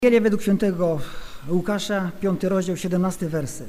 Ewangelia według świętego Łukasza, 5 rozdział, 17 werset.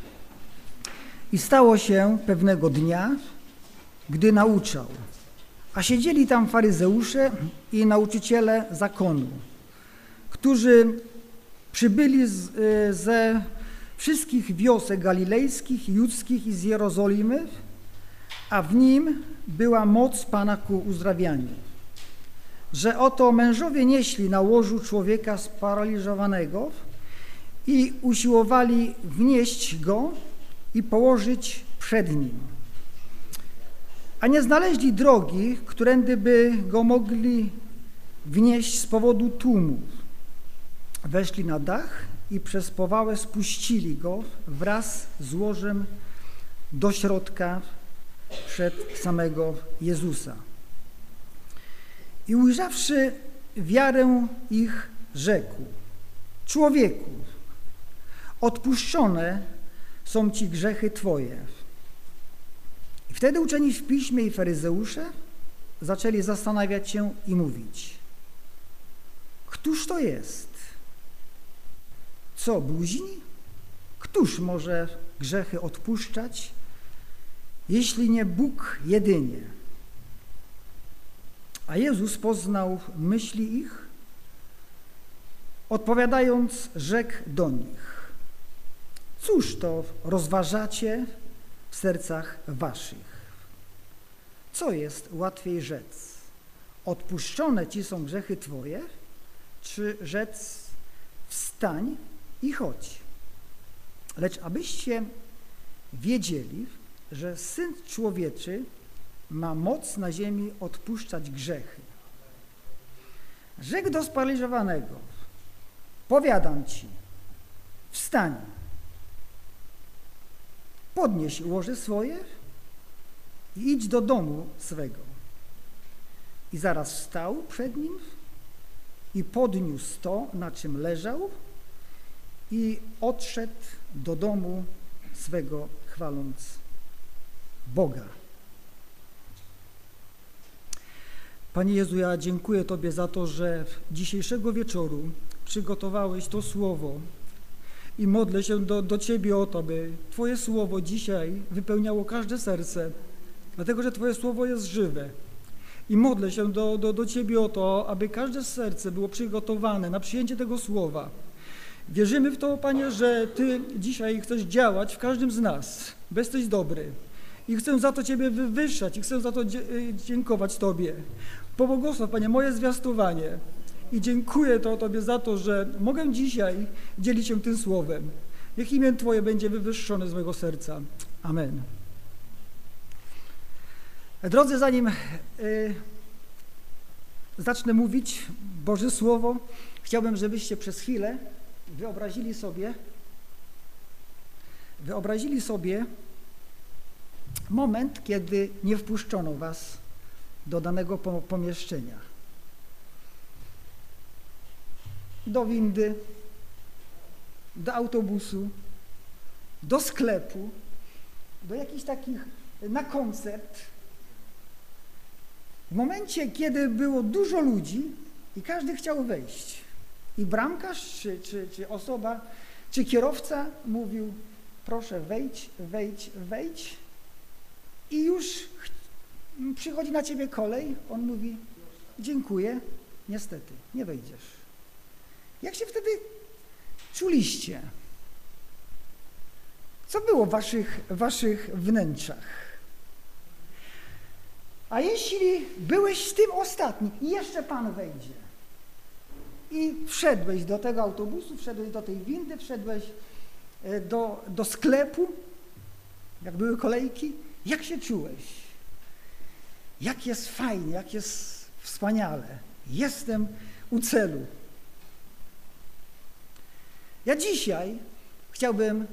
I stało się pewnego dnia, gdy nauczał, a siedzieli tam faryzeusze i nauczyciele zakonu, którzy przybyli ze wszystkich wiosek galilejskich, judzkich i z Jerozolimy, a w nim była moc Pana ku uzdrawianiu. Że oto mężowie nieśli na łożu człowieka sparaliżowanego i usiłowali wnieść go i położyć przed nim. A nie znaleźli drogi, którędy by go mogli wnieść z powodu tłumu. Weszli na dach i przez powałę spuścili go wraz z łożem do środka przed samego Jezusa. I ujrzawszy wiarę ich, rzekł: człowieku, odpuszczone są ci grzechy twoje. I wtedy uczeni w piśmie i faryzeusze zaczęli zastanawiać się i mówić: któż to jest? Co, bluźni? Któż może grzechy odpuszczać, jeśli nie Bóg jedynie? A Jezus poznał myśli ich, odpowiadając, rzekł do nich: cóż to rozważacie w sercach waszych? Co jest łatwiej rzec? Odpuszczone ci są grzechy twoje, czy rzec wstań i chodź? Lecz abyście wiedzieli, że Syn Człowieczy ma moc na ziemi odpuszczać grzechy. Rzekł do sparaliżowanego: powiadam ci, wstań, podnieś łoże swoje i idź do domu swego. I zaraz wstał przed nim i podniósł to, na czym leżał, i odszedł do domu swego, chwaląc Boga. Panie Jezu, ja dziękuję Tobie za to, że dzisiejszego wieczoru przygotowałeś to słowo i modlę się do Ciebie o to, by Twoje słowo dzisiaj wypełniało każde serce, dlatego że Twoje słowo jest żywe. I modlę się do Ciebie o to, aby każde serce było przygotowane na przyjęcie tego słowa. Wierzymy w to, Panie, że Ty dzisiaj chcesz działać w każdym z nas, bo jesteś dobry. I chcę za to Ciebie wywyższać i chcę za to dziękować Tobie. Pobłogosław, Panie, moje zwiastowanie i dziękuję Tobie za to, że mogę dzisiaj dzielić się tym słowem. Niech imię Twoje będzie wywyższone z mojego serca. Amen. Drodzy, zanim zacznę mówić Boże Słowo, chciałbym, żebyście przez chwilę wyobrazili sobie moment, kiedy nie wpuszczono was do danego pomieszczenia. Do windy, do autobusu, do sklepu, do jakichś takich, na koncert. W momencie, kiedy było dużo ludzi i każdy chciał wejść, i bramkarz, czy osoba, czy kierowca mówił: proszę wejdź, wejdź, wejdź, i już przychodzi na ciebie kolej, on mówi: dziękuję, niestety, nie wejdziesz. Jak się wtedy czuliście? Co było w waszych wnętrzach? A jeśli byłeś tym ostatnim i jeszcze Pan wejdzie i wszedłeś do tego autobusu, wszedłeś do tej windy, wszedłeś do sklepu, jak były kolejki, jak się czułeś? Jak jest fajnie, jak jest wspaniale. Jestem u celu. Ja dzisiaj chciałbym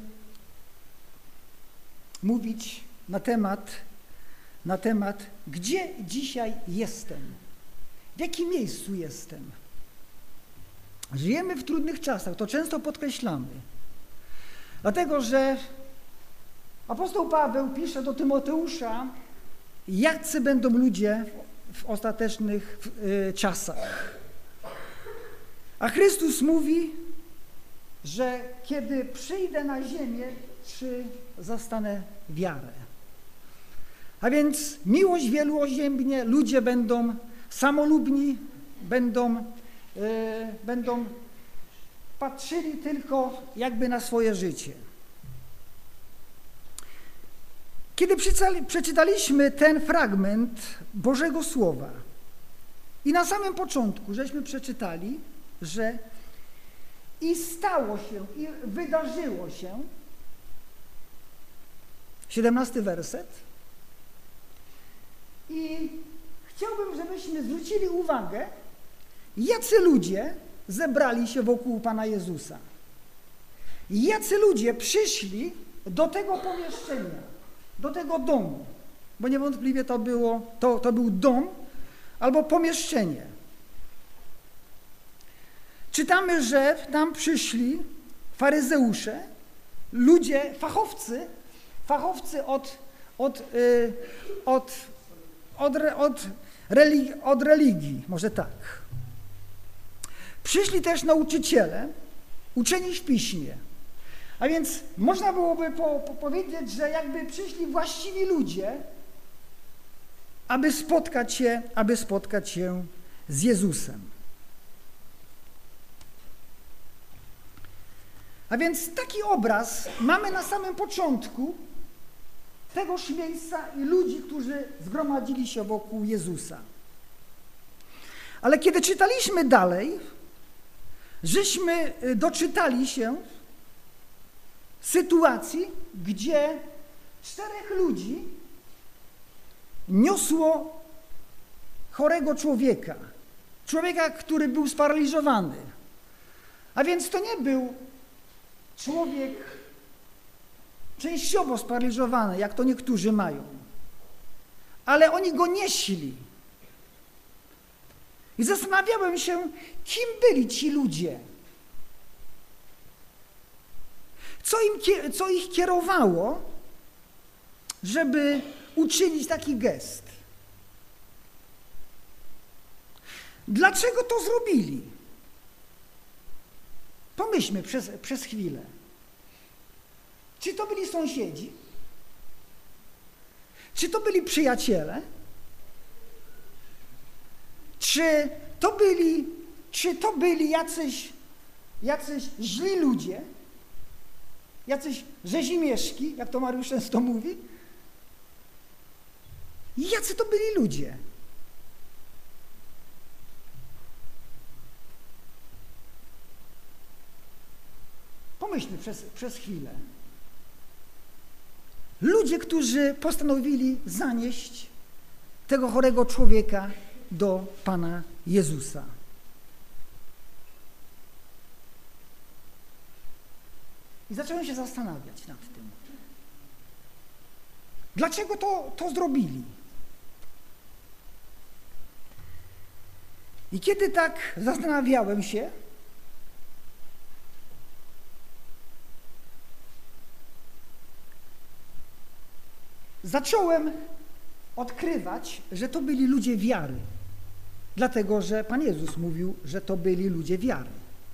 mówić na temat, gdzie dzisiaj jestem, w jakim miejscu jestem. Żyjemy w trudnych czasach, to często podkreślamy, dlatego że apostoł Paweł pisze do Tymoteusza, jacy będą ludzie w ostatecznych czasach. A Chrystus mówi, że kiedy przyjdę na ziemię, czy zastanę wiarę. A więc miłość wielu oziębnie, ludzie będą samolubni, będą patrzyli tylko jakby na swoje życie. Kiedy przeczytaliśmy ten fragment Bożego Słowa i na samym początku żeśmy przeczytali, że i stało się, i wydarzyło się, 17 werset, i chciałbym, żebyśmy zwrócili uwagę, jacy ludzie zebrali się wokół Pana Jezusa. Jacy ludzie przyszli do tego pomieszczenia, do tego domu, bo niewątpliwie to był dom albo pomieszczenie. Czytamy, że tam przyszli faryzeusze, ludzie, fachowcy od religii, może tak. Przyszli też nauczyciele, uczeni w piśmie. A więc można byłoby powiedzieć, że jakby przyszli właściwi ludzie, aby spotkać się z Jezusem. A więc taki obraz mamy na samym początku tegoż miejsca i ludzi, którzy zgromadzili się wokół Jezusa. Ale kiedy czytaliśmy dalej, żeśmy doczytali się sytuacji, gdzie 4 ludzi niosło chorego człowieka, który był sparaliżowany. A więc to nie był człowiek częściowo sparaliżowany, jak to niektórzy mają, ale oni go nieśli. I zastanawiałem się, kim byli ci ludzie. Co ich kierowało, żeby uczynić taki gest? Dlaczego to zrobili? Pomyślmy przez chwilę. Czy to byli sąsiedzi? Czy to byli przyjaciele? Czy to byli jacyś źli ludzie? Jacyś rzezimieszki, jak to Mariusz często mówi? Jacy to byli ludzie? Pomyślmy przez chwilę. Ludzie, którzy postanowili zanieść tego chorego człowieka do Pana Jezusa. I zacząłem się zastanawiać nad tym. Dlaczego to zrobili? I kiedy tak zastanawiałem się, zacząłem odkrywać, że to byli ludzie wiary. Dlatego, że Pan Jezus mówił, że to byli ludzie wiary.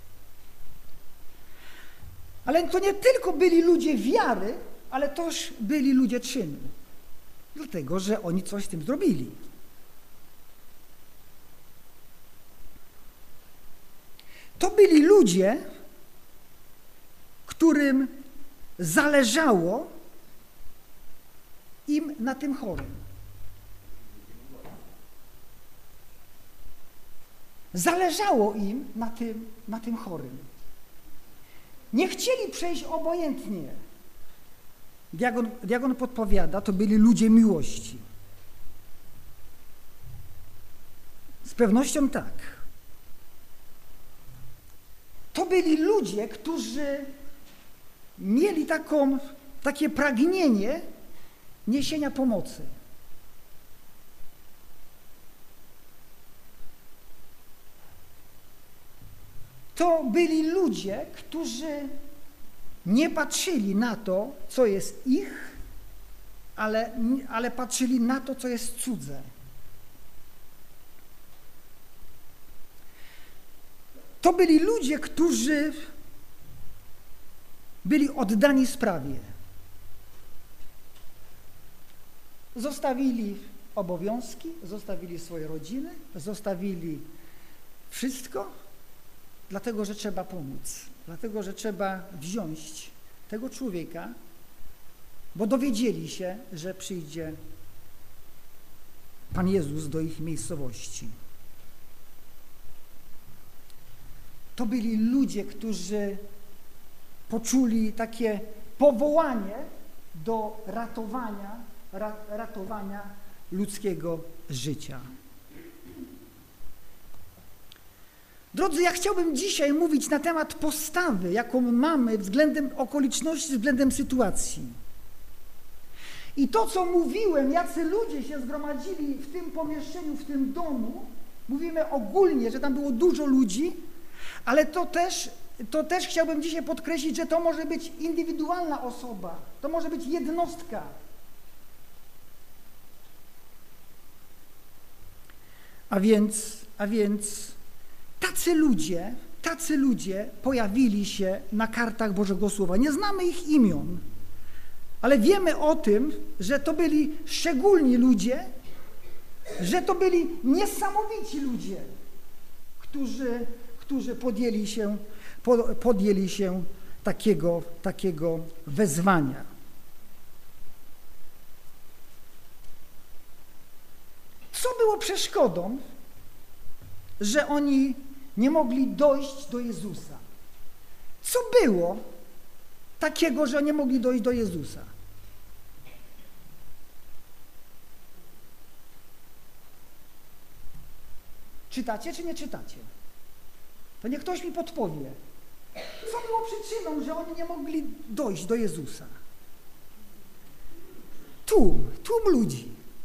Ale to nie tylko byli ludzie wiary, ale też byli ludzie czynu. Dlatego, że oni coś z tym zrobili. To byli ludzie, którym zależało im na tym chorym. Zależało im na tym chorym. Nie chcieli przejść obojętnie. Diakon podpowiada, to byli ludzie miłości. Z pewnością tak. To byli ludzie, którzy mieli takie pragnienie niesienia pomocy. To byli ludzie, którzy nie patrzyli na to, co jest ich, ale patrzyli na to, co jest cudze. To byli ludzie, którzy byli oddani sprawie. Zostawili obowiązki, zostawili swoje rodziny, zostawili wszystko, dlatego że trzeba pomóc, dlatego że trzeba wziąć tego człowieka, bo dowiedzieli się, że przyjdzie Pan Jezus do ich miejscowości. To byli ludzie, którzy poczuli takie powołanie do ratowania ludzkiego życia. Drodzy, ja chciałbym dzisiaj mówić na temat postawy, jaką mamy względem okoliczności, względem sytuacji. I to, co mówiłem, jacy ludzie się zgromadzili w tym pomieszczeniu, w tym domu, mówimy ogólnie, że tam było dużo ludzi, ale to też chciałbym dzisiaj podkreślić, że to może być indywidualna osoba, to może być jednostka. A więc tacy ludzie pojawili się na kartach Bożego Słowa. Nie znamy ich imion, ale wiemy o tym, że to byli szczególni ludzie, że to byli niesamowici ludzie, którzy podjęli się takiego wezwania. Co było przeszkodą, że oni nie mogli dojść do Jezusa? Co było takiego, że nie mogli dojść do Jezusa? Czytacie czy nie czytacie? To niech ktoś mi podpowie. Co było przyczyną, że oni nie mogli dojść do Jezusa? Tłum ludzi.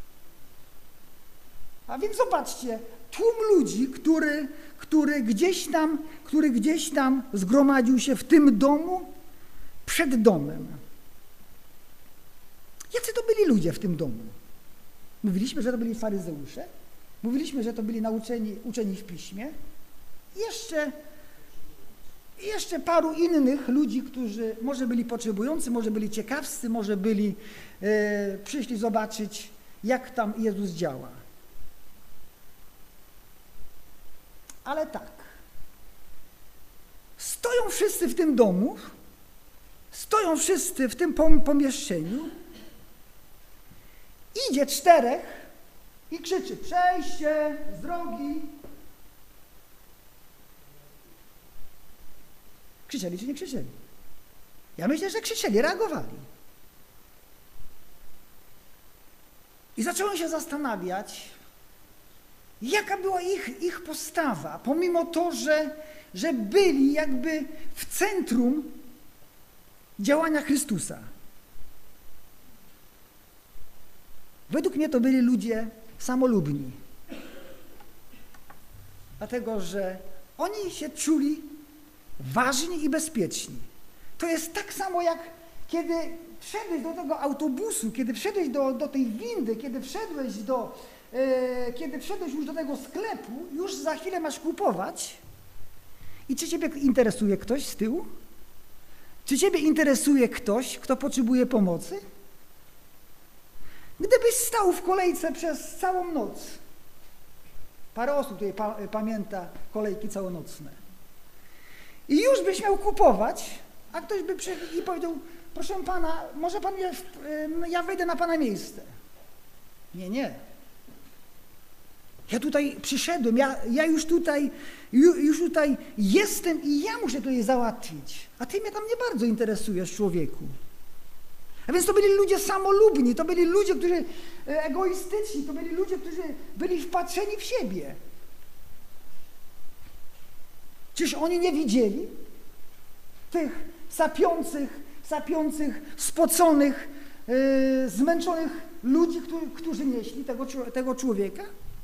A więc zobaczcie, tłum ludzi, który gdzieś tam zgromadził się w tym domu, przed domem. Jacy to byli ludzie w tym domu? Mówiliśmy, że to byli faryzeusze, mówiliśmy, że to byli uczeni w piśmie. Jeszcze paru innych ludzi, którzy może byli potrzebujący, może byli ciekawscy, może przyszli zobaczyć, jak tam Jezus działa. Ale tak, stoją wszyscy w tym domu, stoją wszyscy w tym pomieszczeniu, idzie 4 i krzyczy: przejście z drogi. Krzyczeli czy nie krzyczeli? Ja myślę, że krzyczeli, reagowali. I zacząłem się zastanawiać, jaka była ich postawa, pomimo to, że byli jakby w centrum działania Chrystusa. Według mnie to byli ludzie samolubni, dlatego że oni się czuli ważni i bezpieczni. To jest tak samo, jak kiedy wszedłeś do tego autobusu, kiedy wszedłeś do tej windy, kiedy wszedłeś już do tego sklepu, już za chwilę masz kupować. I czy ciebie interesuje ktoś z tyłu? Czy ciebie interesuje ktoś, kto potrzebuje pomocy? Gdybyś stał w kolejce przez całą noc, parę osób tutaj pamięta kolejki całonocne, i już byś miał kupować, a ktoś by przyszedł i powiedział: proszę pana, może pan ja wejdę na pana miejsce. Nie. Ja tutaj przyszedłem, ja już tutaj jestem i ja muszę tutaj załatwić, a ty mnie tam nie bardzo interesujesz, człowieku. A więc to byli ludzie samolubni, to byli ludzie, którzy egoistyczni, to byli ludzie, którzy byli wpatrzeni w siebie. Czyż oni nie widzieli tych sapiących, spoconych, zmęczonych ludzi, którzy nieśli tego człowieka?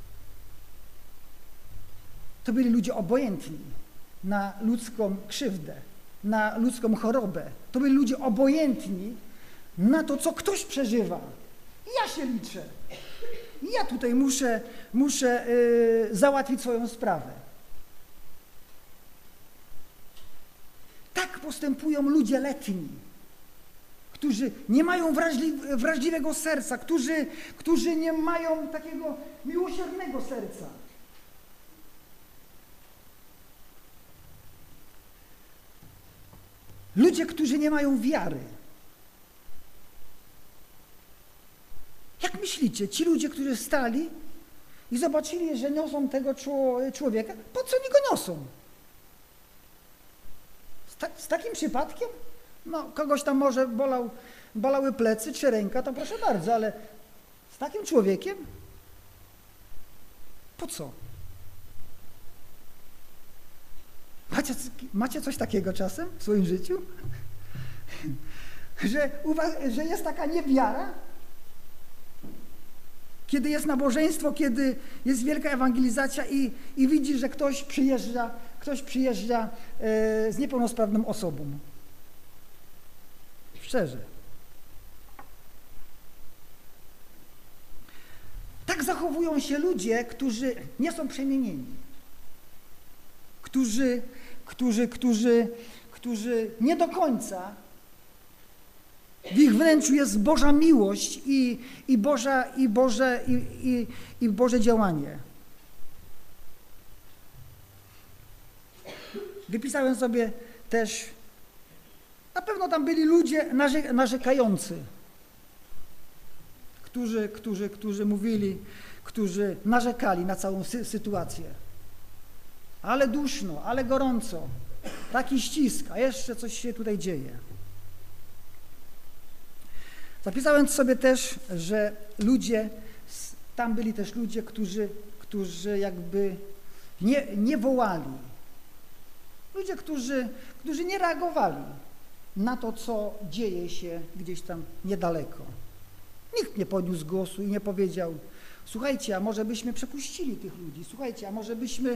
To byli ludzie obojętni na ludzką krzywdę, na ludzką chorobę. To byli ludzie obojętni na to, co ktoś przeżywa. Ja się liczę. Ja tutaj muszę załatwić swoją sprawę. postępują ludzie letni, którzy nie mają wrażliwego serca, którzy nie mają takiego miłosiernego serca. Ludzie, którzy nie mają wiary. Jak myślicie, ci ludzie, którzy stali i zobaczyli, że niosą tego człowieka, po co oni go niosą? Z takim przypadkiem? No, kogoś tam może bolały plecy czy ręka, to proszę bardzo, ale z takim człowiekiem? Po co? Macie coś takiego czasem w swoim życiu? że jest taka niewiara? Kiedy jest nabożeństwo, kiedy jest wielka ewangelizacja i widzi, że ktoś przyjeżdża z niepełnosprawną osobą. Szczerze. Tak zachowują się ludzie, którzy nie są przemienieni. Którzy nie do końca w ich wnętrzu jest Boża miłość i Boże działanie. Wypisałem sobie też, na pewno tam byli ludzie narzekający, którzy mówili, którzy narzekali na całą sytuację. Ale duszno, ale gorąco, taki ścisk, a jeszcze coś się tutaj dzieje. Zapisałem sobie też, że tam byli też ludzie, którzy jakby nie wołali. Ludzie, którzy nie reagowali na to, co dzieje się gdzieś tam niedaleko. Nikt nie podniósł głosu i nie powiedział: słuchajcie, a może byśmy przepuścili tych ludzi, słuchajcie, a może byśmy,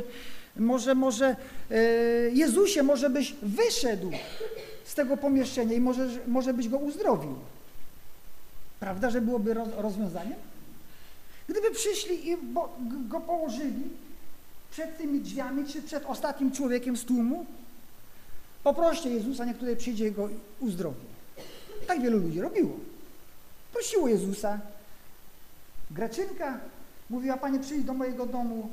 Jezusie, może byś wyszedł z tego pomieszczenia i może byś go uzdrowił. Prawda, że byłoby rozwiązaniem? Gdyby przyszli i go położyli przed tymi drzwiami, czy przed ostatnim człowiekiem z tłumu, poproście Jezusa, niech tutaj przyjdzie i go uzdrowi. Tak wielu ludzi robiło. Prosiło Jezusa. Greczynka mówiła: Panie, przyjdź do mojego domu.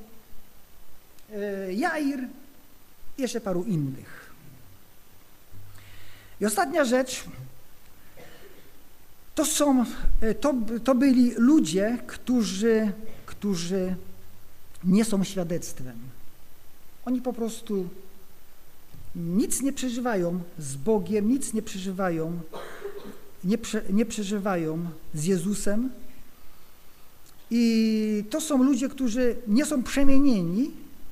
Jair i jeszcze paru innych. I ostatnia rzecz, to byli ludzie, którzy nie są świadectwem. Oni po prostu nic nie przeżywają z Bogiem, nic nie przeżywają, nie przeżywają z Jezusem. I to są ludzie, którzy nie są przemienieni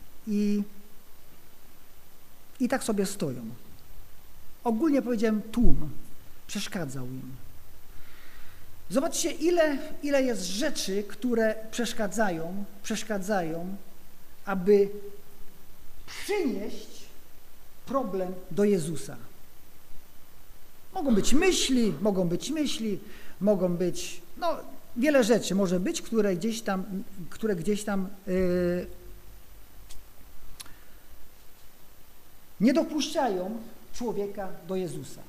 i tak sobie stoją. Ogólnie powiedziałem, tłum przeszkadzał im. Zobaczcie, ile jest rzeczy, które przeszkadzają, aby przynieść problem do Jezusa. Mogą być myśli, wiele rzeczy może być, które gdzieś tam nie dopuszczają człowieka do Jezusa.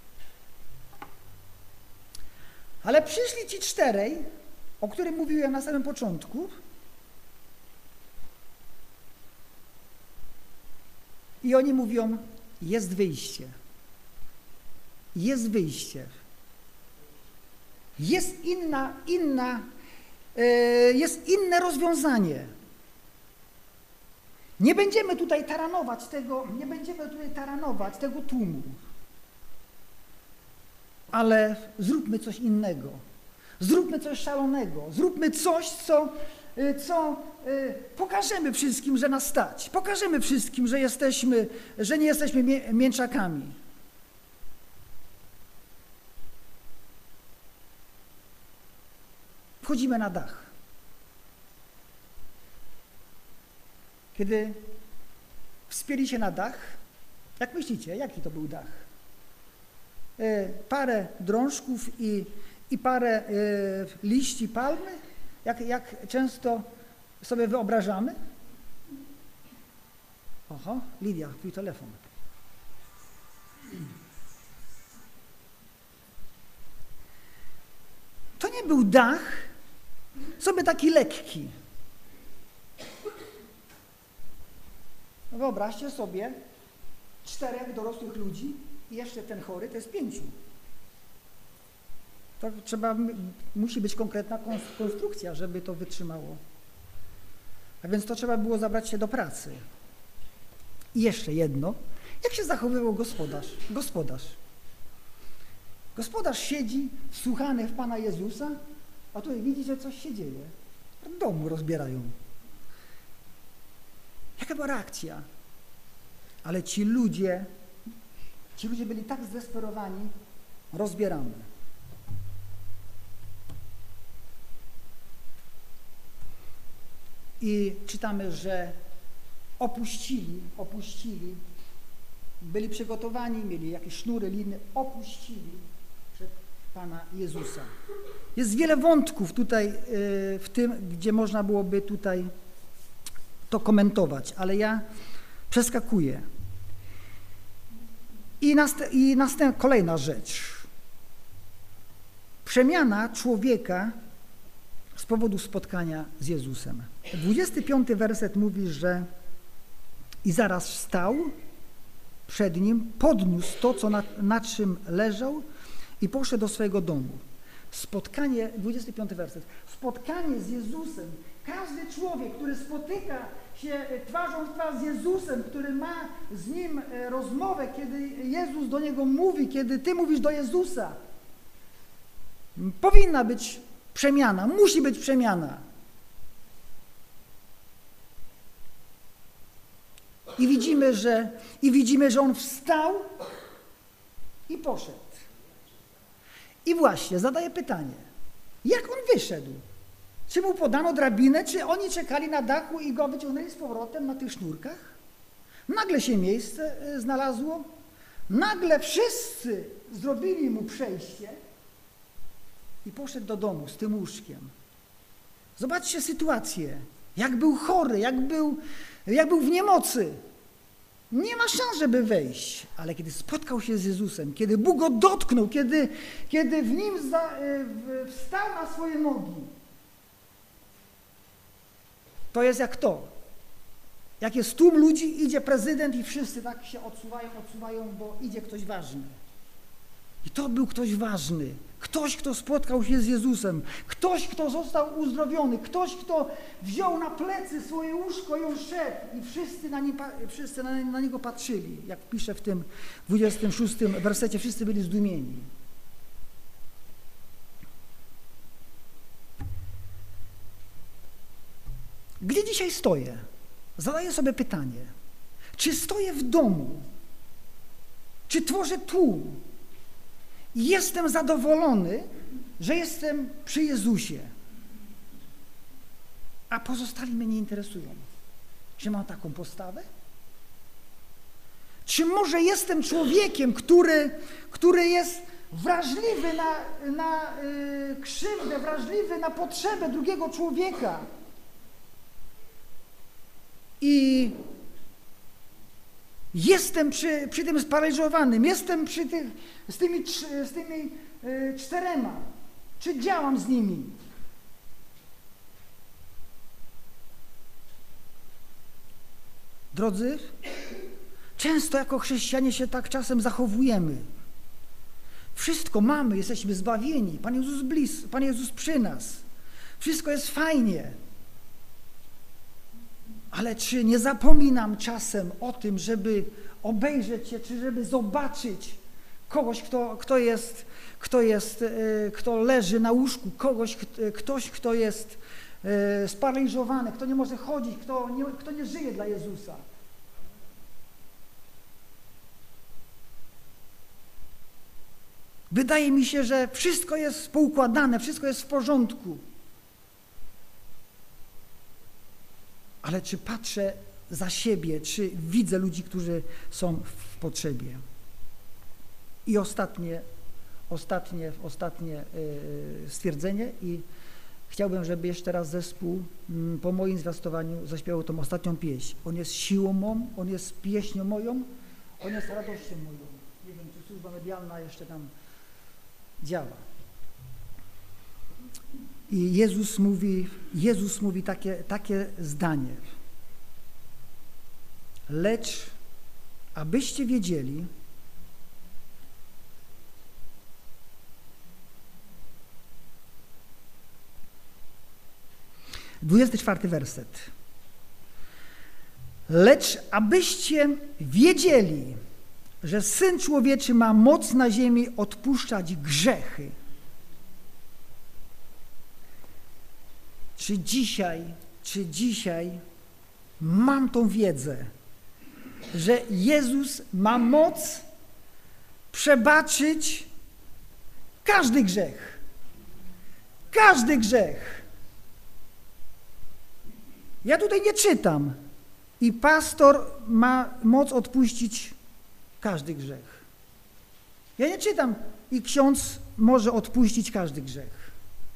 Ale przyszli ci czterej, o którym mówiłem na samym początku, i oni mówią: jest wyjście. Jest wyjście. Jest inne rozwiązanie. Nie będziemy tutaj taranować tego tłumu. Ale zróbmy coś innego. Zróbmy coś szalonego. Zróbmy coś, co pokażemy wszystkim, że nas stać. Pokażemy wszystkim, że nie jesteśmy mięczakami. Wchodzimy na dach. Kiedy wspięli się na dach, jak myślicie, jaki to był dach? Parę drążków i parę liści palmy? Jak często sobie wyobrażamy? Oho, Lidia, twój telefon. nie był dach sobie taki lekki. Wyobraźcie sobie 4 dorosłych ludzi i jeszcze ten chory, to jest 5. To musi być konkretna konstrukcja, żeby to wytrzymało. A więc to trzeba było zabrać się do pracy. I jeszcze jedno. Jak się zachowywał gospodarz? Gospodarz siedzi wsłuchany w Pana Jezusa, a tutaj widzi, że coś się dzieje. W domu rozbierają. Jaka była reakcja? Ale ci ludzie byli tak zdesperowani, rozbieramy. I czytamy, że opuścili, byli przygotowani, mieli jakieś sznury, liny, opuścili przed Pana Jezusa. Jest wiele wątków tutaj w tym, gdzie można byłoby tutaj to komentować, ale ja przeskakuję. Kolejna rzecz. Przemiana człowieka z powodu spotkania z Jezusem. 25 werset mówi, że i zaraz wstał przed nim, podniósł to, co na czym leżał i poszedł do swojego domu. Spotkanie, 25 werset, spotkanie z Jezusem. Każdy człowiek, który spotyka się twarzą w twarz z Jezusem, który ma z Nim rozmowę, kiedy Jezus do niego mówi, kiedy Ty mówisz do Jezusa, powinna być przemiana, musi być przemiana. I widzimy, że on wstał i poszedł. I właśnie zadaję pytanie, jak on wyszedł? Czy mu podano drabinę, czy oni czekali na dachu i go wyciągnęli z powrotem na tych sznurkach? Nagle się miejsce znalazło, nagle wszyscy zrobili mu przejście i poszedł do domu z tym łóżkiem. Zobaczcie sytuację, jak był chory, jak był w niemocy. Nie ma szans, żeby wejść, ale kiedy spotkał się z Jezusem, kiedy Bóg go dotknął, kiedy w nim wstał na swoje nogi, to jest jak to. Jak jest tłum ludzi, idzie prezydent i wszyscy tak się odsuwają, bo idzie ktoś ważny. I to był ktoś ważny. Ktoś, kto spotkał się z Jezusem. Ktoś, kto został uzdrowiony. Ktoś, kto wziął na plecy swoje łóżko i on szedł. I wszyscy na niego patrzyli. Jak pisze w tym 26 wersecie, wszyscy byli zdumieni. Gdzie dzisiaj stoję? Zadaję sobie pytanie. Czy stoję w domu? Czy tworzę tłum? Jestem zadowolony, że jestem przy Jezusie, a pozostali mnie nie interesują. Czy mam taką postawę? Czy może jestem człowiekiem, który jest wrażliwy na krzywdę, wrażliwy na potrzebę drugiego człowieka i jestem przy tym sparaliżowanym, jestem z tymi 4, czy działam z nimi? Drodzy, często jako chrześcijanie się tak czasem zachowujemy. Wszystko mamy, jesteśmy zbawieni, Pan Jezus przy nas. Wszystko jest fajnie. Ale czy nie zapominam czasem o tym, żeby obejrzeć się, czy żeby zobaczyć kogoś, kto leży na łóżku, ktoś, kto jest sparaliżowany, kto nie może chodzić, kto nie żyje dla Jezusa. Wydaje mi się, że wszystko jest poukładane, wszystko jest w porządku. Ale czy patrzę za siebie, czy widzę ludzi, którzy są w potrzebie? I ostatnie stwierdzenie i chciałbym, żeby jeszcze raz zespół po moim zwiastowaniu zaśpiewał tą ostatnią pieśń. On jest siłą mą, on jest pieśnią moją, on jest radością moją. Nie wiem, czy służba medialna jeszcze tam działa. I Jezus mówi takie zdanie. Lecz abyście wiedzieli, 24 werset. Lecz abyście wiedzieli, że Syn Człowieczy ma moc na ziemi odpuszczać grzechy. Czy dzisiaj mam tą wiedzę, że Jezus ma moc przebaczyć każdy grzech. Każdy grzech. Ja tutaj nie czytam. I pastor ma moc odpuścić każdy grzech. Ja nie czytam i ksiądz może odpuścić każdy grzech.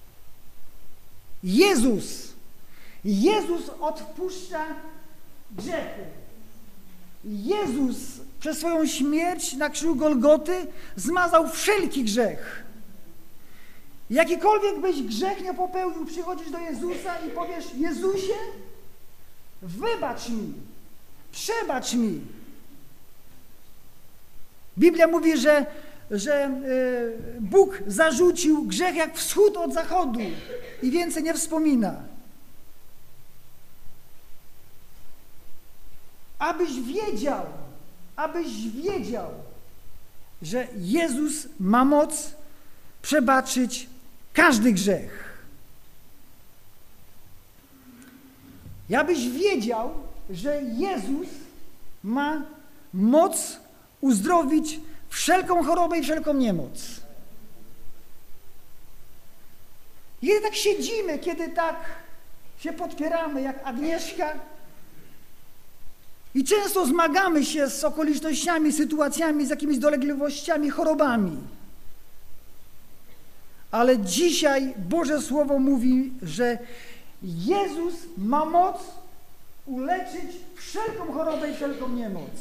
Jezus odpuszcza grzechy. Jezus przez swoją śmierć na krzyżu Golgoty zmazał wszelki grzech. Jakikolwiek byś grzech nie popełnił, przychodzisz do Jezusa i powiesz: Jezusie, wybacz mi, przebacz mi. Biblia mówi, że Bóg zarzucił grzech jak wschód od zachodu i więcej nie wspomina. Abyś wiedział, że Jezus ma moc przebaczyć każdy grzech. Abyś wiedział, że Jezus ma moc uzdrowić wszelką chorobę i wszelką niemoc. Kiedy tak siedzimy, kiedy tak się podpieramy jak Agnieszka i często zmagamy się z okolicznościami, sytuacjami, z jakimiś dolegliwościami, chorobami. Ale dzisiaj Boże Słowo mówi, że Jezus ma moc uleczyć wszelką chorobę i wszelką niemoc.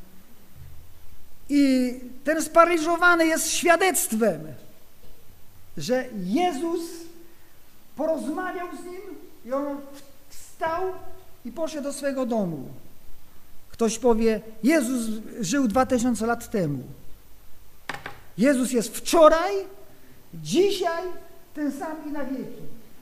I ten sparaliżowany jest świadectwem, że Jezus porozmawiał z nim i on wstał i poszedł do swego domu. Ktoś powie: Jezus żył 2000 lat temu. Jezus jest wczoraj, dzisiaj, ten sam i na wieki.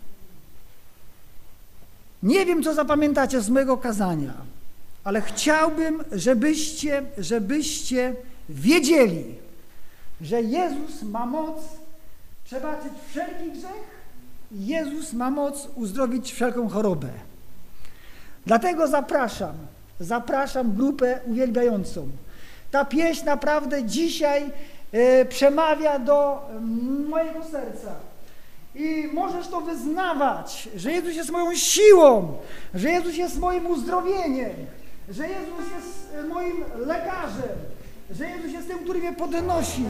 Nie wiem, co zapamiętacie z mojego kazania, ale chciałbym, żebyście wiedzieli, że Jezus ma moc przebaczyć wszelki grzech i Jezus ma moc uzdrowić wszelką chorobę. Dlatego zapraszam grupę uwielbiającą. Ta pieśń naprawdę dzisiaj przemawia do mojego serca. I możesz to wyznawać, że Jezus jest moją siłą, że Jezus jest moim uzdrowieniem, że Jezus jest moim lekarzem, że Jezus jest tym, który mnie podnosi.